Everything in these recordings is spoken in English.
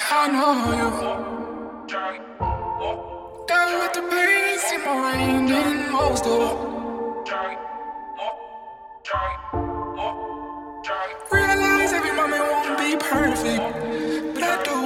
I know you. Got with the pace in my mind and most of. Realize every moment won't be perfect, but I do.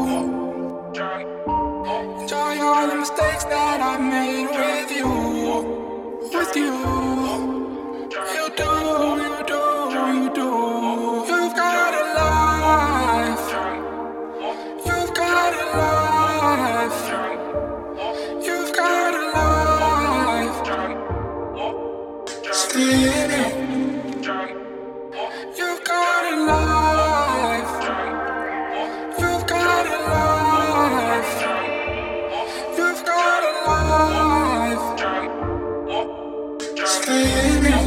Enjoy all the mistakes that I made with you. With you. You do, you do, you do. You've got a life. You've got a life. You've got a life. Stay in it. You've got a life. You've got a life. You've got a life. Stay in it.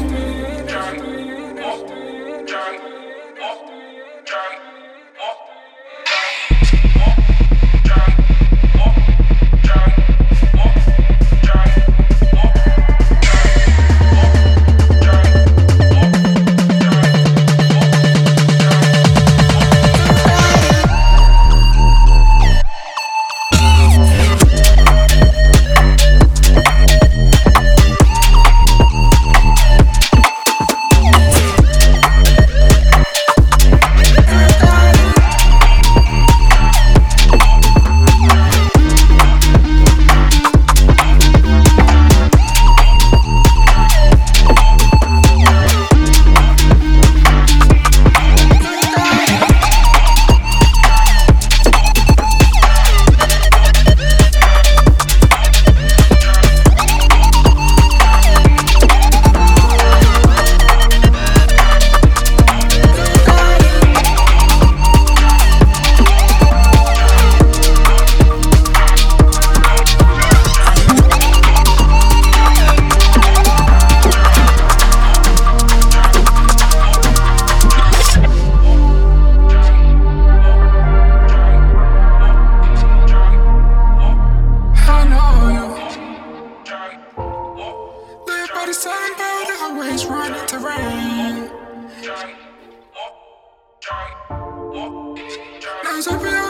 The sunbird always run into rain. Now it's up